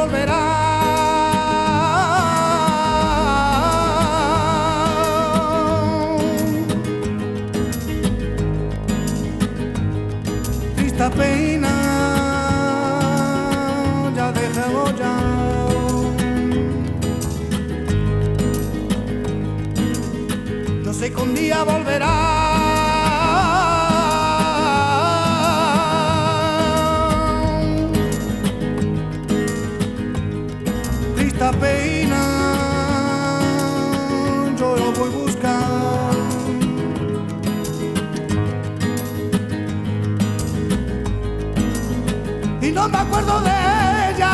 volverá. Triste pena ya dejemos ya. No sé que un día volverá. Esta pena yo lo voy a buscar. Y no me acuerdo de ella.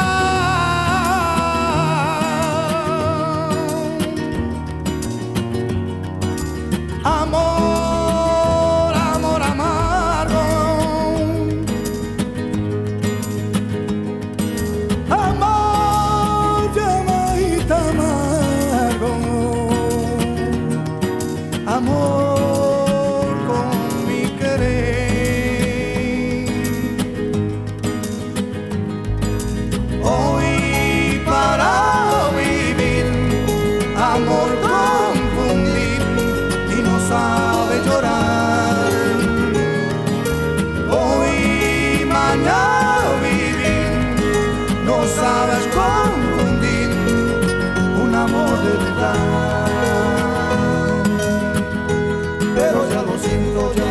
Amor, amor amargo. Amor, llamadita amargo. Amor con mi querer. Hoy para vivir, amor confundir y no sabe llorar. Hoy, mañana vivir, no sabes confundir un amor de verdad. Pero ya lo siento ya.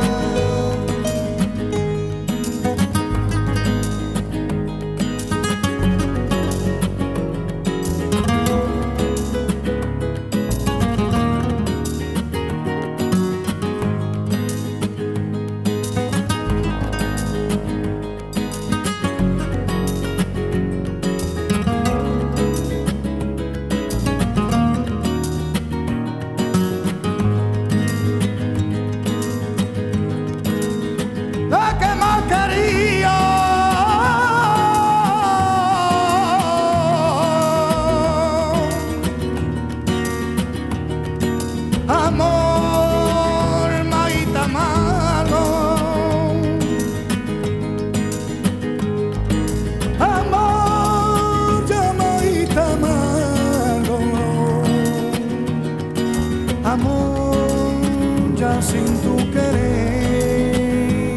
La que más quería. Amor, maíta amargo. Amor, llamadita amargo. Amor, ya sin tu querer.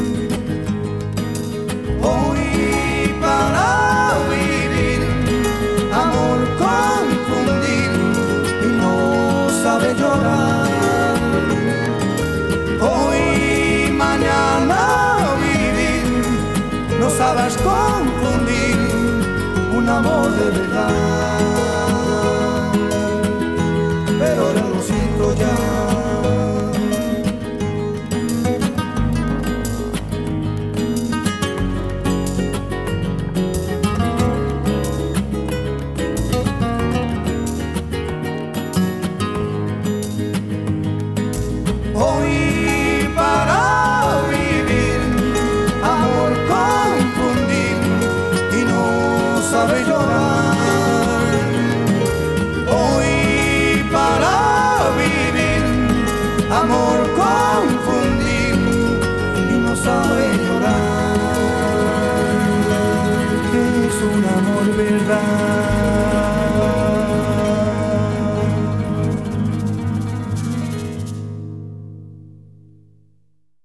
Hoy para vivir, amor confundir y no sabe llorar. Hoy, mañana vivir, no sabes confundir un amor de verdad. Pero ya lo siento ya. Hoy para vivir, amor confundir y no sabe llorar. Hoy para vivir, amor confundir y no sabe llorar. Es un amor verdad.